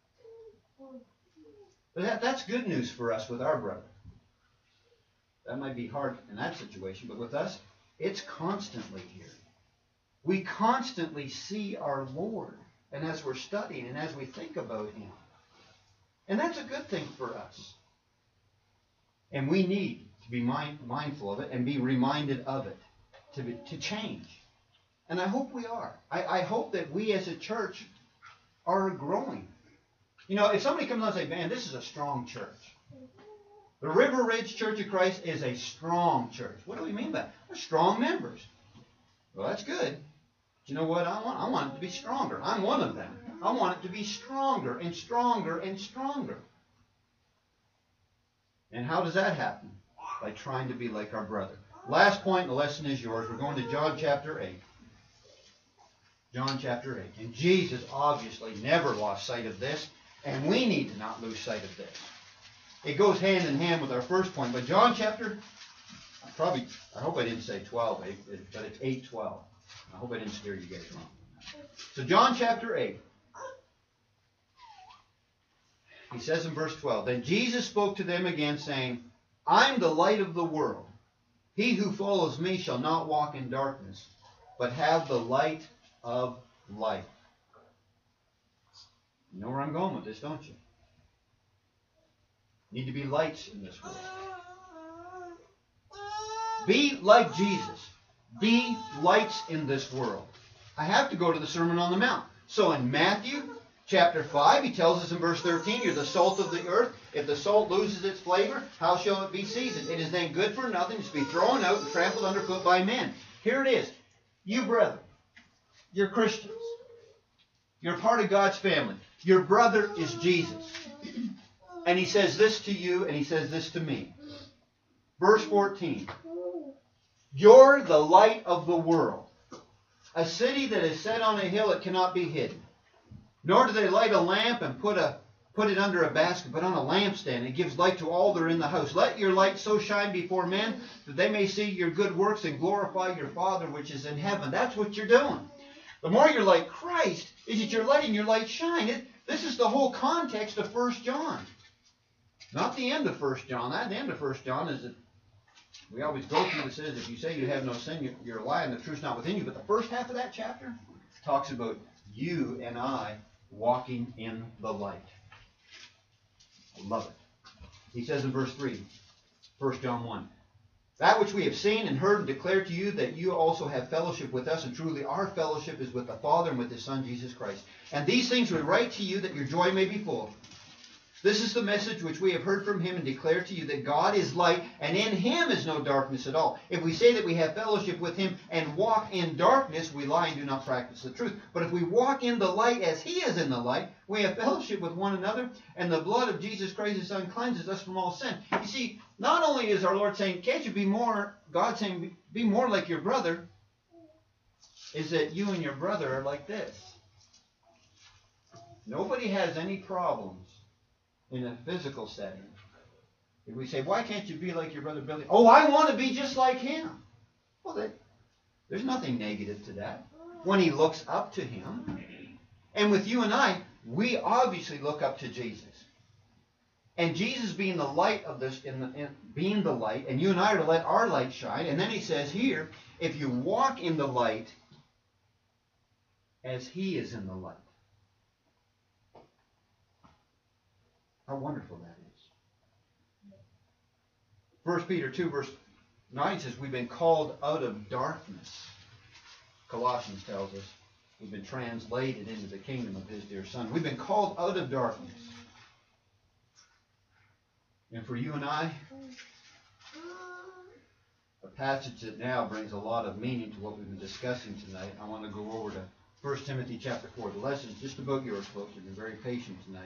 but that, that's good news for us with our brother. That might be hard in that situation, but with us, it's constantly here. We constantly see our Lord, and as we're studying and as we think about Him. And that's a good thing for us. And we need to be mind, mindful of it and be reminded of it to, be, to change. And I hope we are. I, I hope that we as a church are growing. You know, if somebody comes on and says, man, this is a strong church. The River Ridge Church of Christ is a strong church. What do we mean by that? We're strong members. Well, that's good. But you know what I want? I want it to be stronger. I'm one of them. I want it to be stronger and stronger and stronger. And how does that happen? By trying to be like our brother. Last point, the lesson is yours. We're going to John chapter eight. John chapter eight. And Jesus obviously never lost sight of this, and we need to not lose sight of this. It goes hand in hand with our first point. But John chapter, probably, I hope I didn't say twelve, but it's eight twelve. I hope I didn't scare you guys wrong. So John chapter eight. He says in verse twelve, then Jesus spoke to them again, saying, I'm the light of the world. He who follows me shall not walk in darkness, but have the light of life. You know where I'm going with this, don't you? Need to be lights in this world. Be like Jesus. Be lights in this world. I have to go to the Sermon on the Mount. So in Matthew chapter five, he tells us in verse thirteen, you're the salt of the earth. If the salt loses its flavor, how shall it be seasoned? It is then good for nothing, to be thrown out and trampled underfoot by men. Here it is. You brethren, you're Christians. You're part of God's family. Your brother is Jesus. And he says this to you, and he says this to me. Verse fourteen. You're the light of the world. A city that is set on a hill, it cannot be hidden. Nor do they light a lamp and put a put it under a basket, but on a lampstand. It gives light to all that are in the house. Let your light so shine before men that they may see your good works and glorify your Father which is in heaven. That's what you're doing. The more you're like Christ, is that you're letting your light shine. It, this is the whole context of First John. Not the end of First John. That the end of First John is that we always go through that says if you say you have no sin, you're a liar and the truth's not within you. But the first half of that chapter talks about you and I walking in the light. I love it. He says in verse three, First John one, that which we have seen and heard and declared to you, that you also have fellowship with us, and truly our fellowship is with the Father and with His Son Jesus Christ. And these things we write to you that your joy may be full. This is the message which we have heard from him and declare to you, that God is light, and in him is no darkness at all. If we say that we have fellowship with him and walk in darkness, we lie and do not practice the truth. But if we walk in the light as he is in the light, we have fellowship with one another, and the blood of Jesus Christ his Son cleanses us from all sin. You see, not only is our Lord saying, can't you be more, God saying, be more like your brother, is that you and your brother are like this. Nobody has any problems in a physical setting. If we say, why can't you be like your brother Billy? Oh, I want to be just like him. Well, that, there's nothing negative to that. When he looks up to him. And with you and I, we obviously look up to Jesus. And Jesus being the light of this, in the, in, being the light, and you and I are to let our light shine. And then he says here, if you walk in the light as he is in the light. How wonderful that is. First Peter two verse nine says we've been called out of darkness. Colossians tells us we've been translated into the kingdom of his dear Son. We've been called out of darkness. And for you and I, a passage that now brings a lot of meaning to what we've been discussing tonight. I want to go over to First Timothy chapter four. The lesson's just about yours, folks. You've been very patient tonight.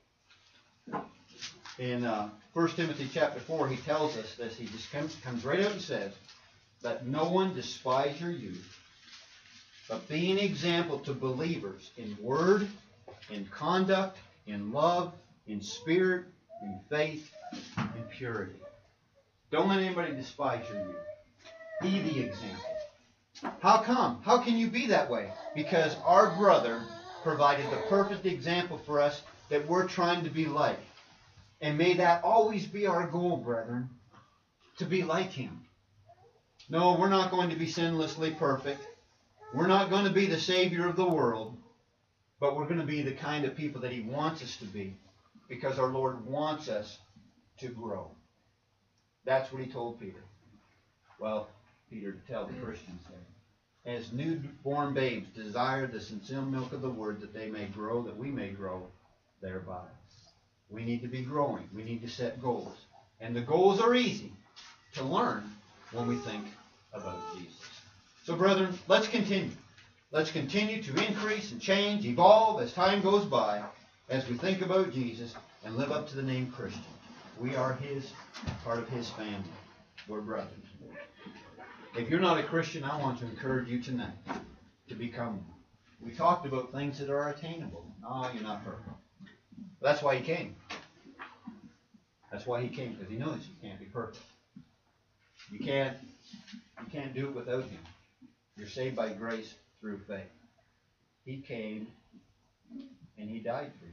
In uh, First Timothy chapter four, he tells us this. He just comes, comes right out and says, let no one despise your youth, but be an example to believers in word, in conduct, in love, in spirit, in faith, in purity. Don't let anybody despise your youth. Be the example. How come? How can you be that way? Because our brother provided the perfect example for us that we're trying to be like. And may that always be our goal, brethren, to be like him. No, we're not going to be sinlessly perfect. We're not going to be the Savior of the world. But we're going to be the kind of people that he wants us to be. Because our Lord wants us to grow. That's what he told Peter. Well, Peter to tell the Christians there. As newborn babes desire the sincere milk of the word that they may grow, that we may grow thereby. We need to be growing. We need to set goals. And the goals are easy to learn when we think about Jesus. So, brethren, let's continue. Let's continue to increase and change, evolve as time goes by, as we think about Jesus and live up to the name Christian. We are his, part of his family. We're brothers. If you're not a Christian, I want to encourage you tonight to become one. We talked about things that are attainable. No, you're not perfect. That's why he came. That's why he came, because he knows you can't be perfect. You can't, you can't do it without him. You're saved by grace through faith. He came and he died for you.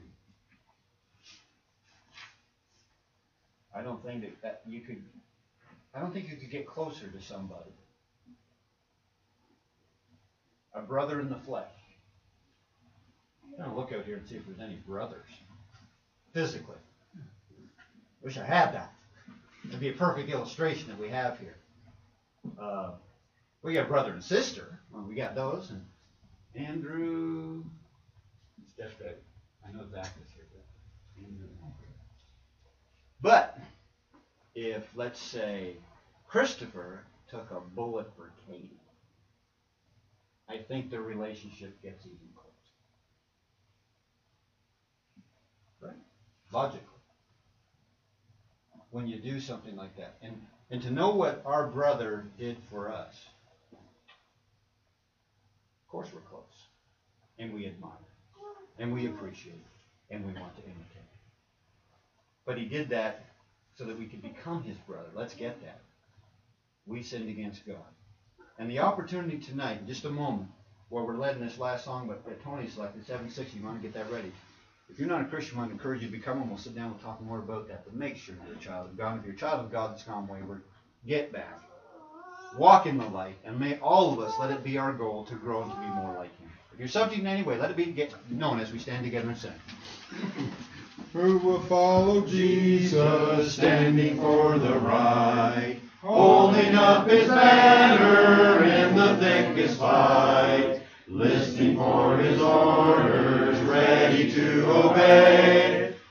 I don't think that, that you could, I don't think you could get closer to somebody. A brother in the flesh. I'm going to look out here and see if there's any brothers. Physically. Wish I had that. It'd be a perfect illustration that we have here. Uh, we got brother and sister. Well, we got those. And Andrew. Stepped out. I know Zach is here. But Andrew. But if, let's say, Christopher took a bullet for Katie, I think their relationship gets even closer. Right? Logically. When you do something like that. And, and to know what our brother did for us, of course we're close. And we admire. And we appreciate. And we want to imitate. But he did that so that we could become his brother. Let's get that. We sinned against God. And the opportunity tonight, in just a moment, where we're led in this last song, but Tony selected seven sixty, you want to get that ready. If you're not a Christian, I want to encourage you to become one. We'll sit down and we'll talk more about that. But make sure you're a child of God. If you're a child of God that's gone wayward, get back. Walk in the light. And may all of us let it be our goal to grow and to be more like him. If you're subject in any way, let it be get known as we stand together and sing. Who will follow Jesus, standing for the right, holding up his banner in the thickest fight, listening for his orders, ready to obey. Who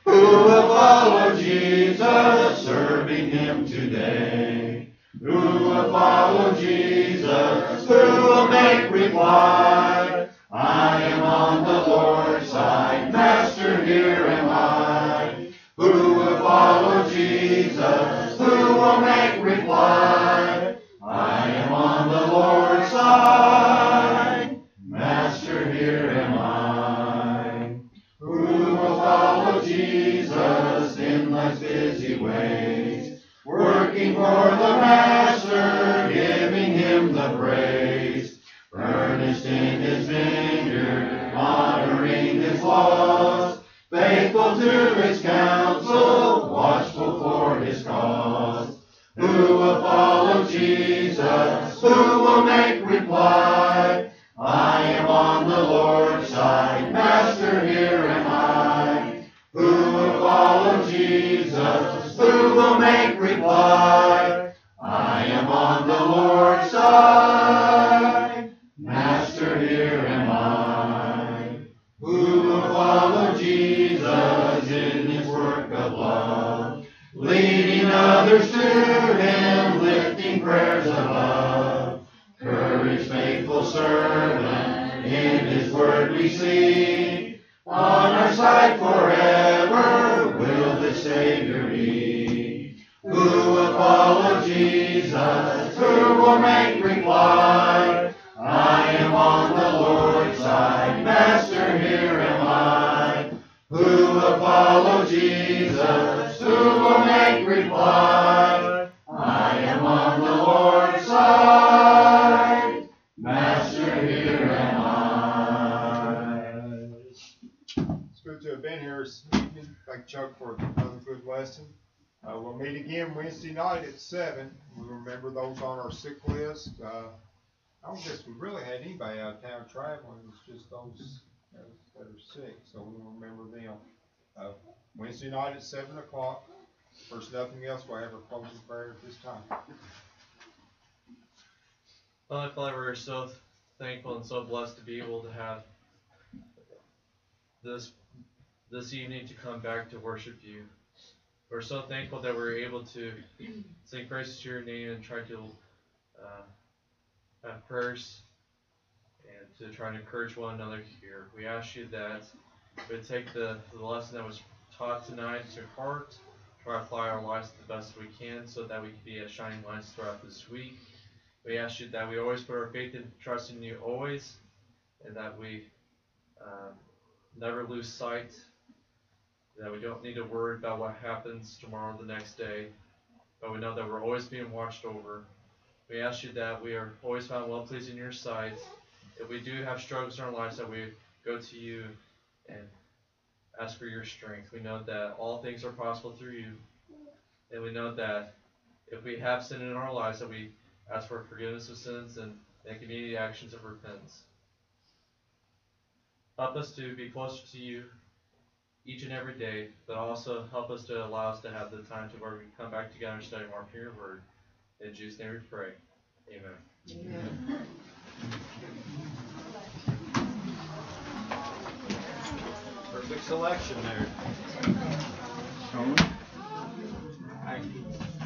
will follow Jesus, serving him today? Who will follow Jesus? Who will make reply? I am on the Lord's side, Master, here am I. Who will follow Jesus? Who will make reply? I am on the Lord's side, Master, here am I. Who will follow Jesus in life's busy ways, working for the Master, giving him the praise, earnest in his vineyard, honoring his laws, faithful to his counsel, watchful for his cause. Who will follow Jesus? Who will make reply? I am on the Lord's side, Master, here am I. Who will follow Jesus? Who will make reply? I am on the Lord's side, Master, here am I. Who will follow Jesus in his work of love, leading others to him, lifting prayers above? Courage, faithful servant, in his word we see. On our side forever will the Savior be. Who will follow Jesus? Who will make reply? I am on the Lord's side, Master, here am I. Who will follow Jesus? Who will make reply? I am on the Lord's side, Master, here am I. It's good to have been here this evening. Thank Chuck for another good lesson. Uh, we'll meet again Wednesday night at seven. We'll remember those on our sick list. Uh, I don't guess we really had anybody out of town traveling. It's just those uh, that are sick, so we'll remember them. Uh, Wednesday night at seven o'clock. If there's nothing else, we'll have our closing prayer at this time. Well, Father, we're so thankful and so blessed to be able to have this this evening to come back to worship you. We're so thankful that we're able to sing praises to your name and try to uh, have prayers and to try to encourage one another here. We ask you that we take the, the lesson that was taught tonight to heart, try to apply our lives the best we can so that we can be as shining lights throughout this week. We ask you that we always put our faith and trust in you always, and that we um, never lose sight, that we don't need to worry about what happens tomorrow or the next day, but we know that we're always being watched over. We ask you that we are always found well-pleasing in your sight. If we do have struggles in our lives, that we go to you and ask for your strength. We know that all things are possible through you, and we know that if we have sin in our lives, that we ask for forgiveness of sins and make immediate actions of repentance. Help us to be closer to you each and every day, but also help us to allow us to have the time to where we come back together and study more from your word. In Jesus' name we pray. Amen. Amen. Perfect selection there. Thank you.